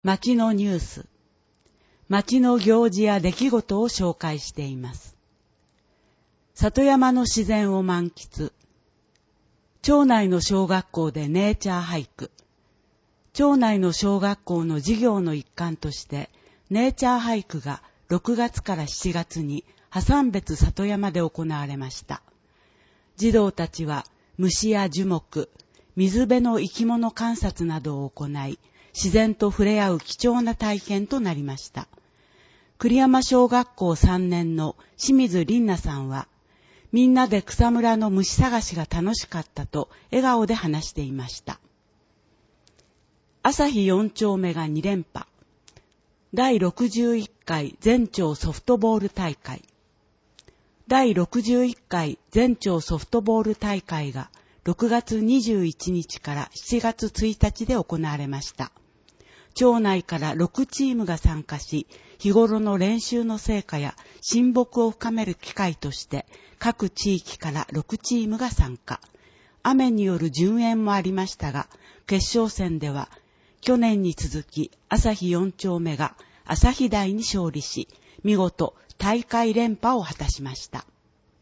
町のニュース、町の行事や出来事を紹介しています。里山の自然を満喫。町内の小学校でネイチャー俳句。町内の小学校の授業の一環として、ネイチャー俳句が6月から7月に破山別里山で行われました。児童たちは虫や樹木、水辺の生き物観察などを行い、自然と触れ合う貴重な体験となりました。栗山小学校3年の清水凛奈さんは、みんなで草むらの虫探しが楽しかったと笑顔で話していました。朝日4丁目が2連覇。第61回全町ソフトボール大会。第61回全町ソフトボール大会が6月21日から7月1日で行われました。町内から6チームが参加し、日頃の練習の成果や親睦を深める機会として、各地域から6チームが参加。雨による順延もありましたが、決勝戦では、去年に続き朝日4丁目が朝日大に勝利し、見事大会連覇を果たしました。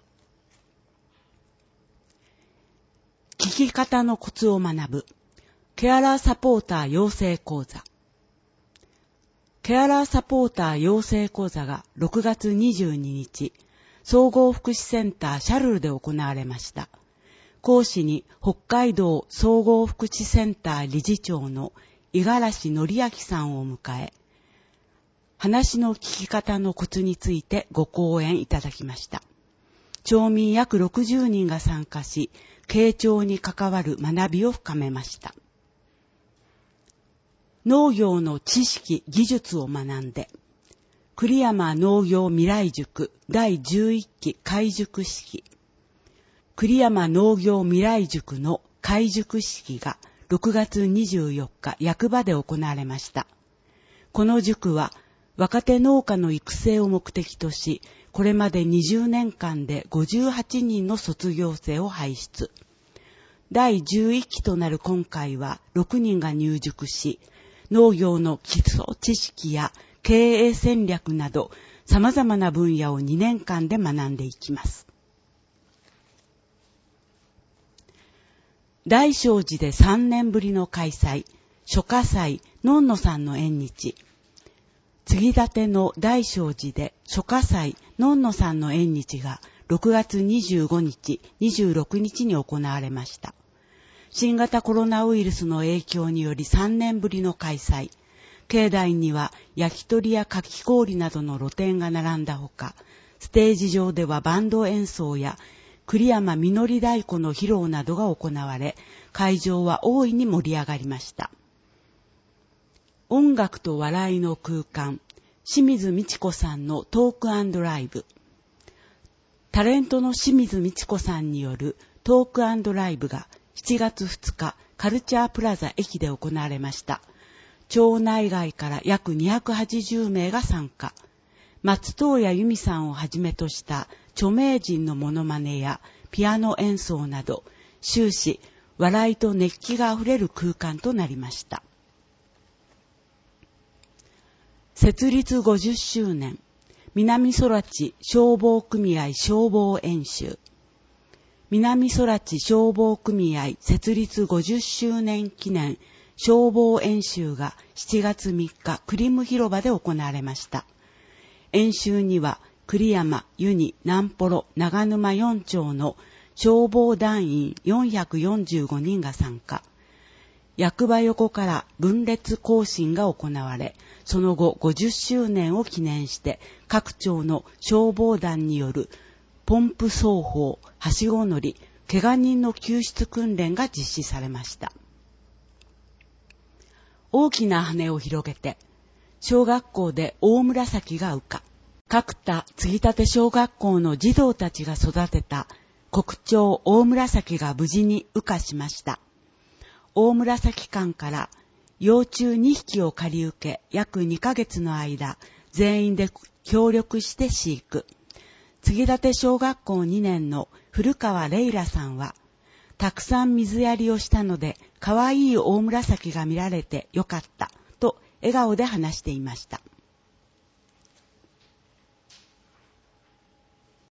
聞き方のコツを学ぶ、ケアラーサポーター養成講座。ケアラーサポーター養成講座が6月22日、総合福祉センターシャルルで行われました。講師に北海道総合福祉センター理事長の五十嵐則明さんを迎え、話の聞き方のコツについてご講演いただきました。町民約60人が参加し、傾聴に関わる学びを深めました。農業の知識・技術を学んで、栗山農業未来塾第11期開塾式。栗山農業未来塾の開塾式が6月24日役場で行われました。この塾は若手農家の育成を目的とし、これまで20年間で58人の卒業生を輩出。第11期となる今回は6人が入塾し、農業の基礎知識や経営戦略など様々な分野を2年間で学んでいきます。大聖寺で3年ぶりの開催、書家祭のんのさんの縁日。継ぎ立ての大聖寺で書家祭のんのさんの縁日が6月25日、26日に行われました。新型コロナウイルスの影響により3年ぶりの開催。境内には焼き鳥やかき氷などの露店が並んだほか、ステージ上ではバンド演奏や栗山実り太鼓の披露などが行われ、会場は大いに盛り上がりました。音楽と笑いの空間、清水美智子さんのトーク&ライブ。タレントの清水美智子さんによるトーク&ライブが7月2日、カルチャープラザ駅で行われました。町内外から約280名が参加。松任谷由実さんをはじめとした著名人のモノマネやピアノ演奏など、終始笑いと熱気があふれる空間となりました。設立50周年、南空知消防組合消防演習。南空知消防組合設立50周年記念消防演習が7月3日クリム広場で行われました。演習には栗山、湯に、南幌、長沼4町の消防団員445人が参加。役場横から分列行進が行われ、その後50周年を記念して各町の消防団によるポンプ奏法、はしご乗り、怪我人の救出訓練が実施されました。大きな羽を広げて、小学校で大紫が羽化。角田継ぎ立て小学校の児童たちが育てた国鳥大紫が無事に羽化しました。大紫館から幼虫2匹を借り受け、約2ヶ月の間、全員で協力して飼育。継ぎ立て小学校2年の古川レイラさんは、たくさん水やりをしたので、可愛い大紫が見られてよかったと笑顔で話していました。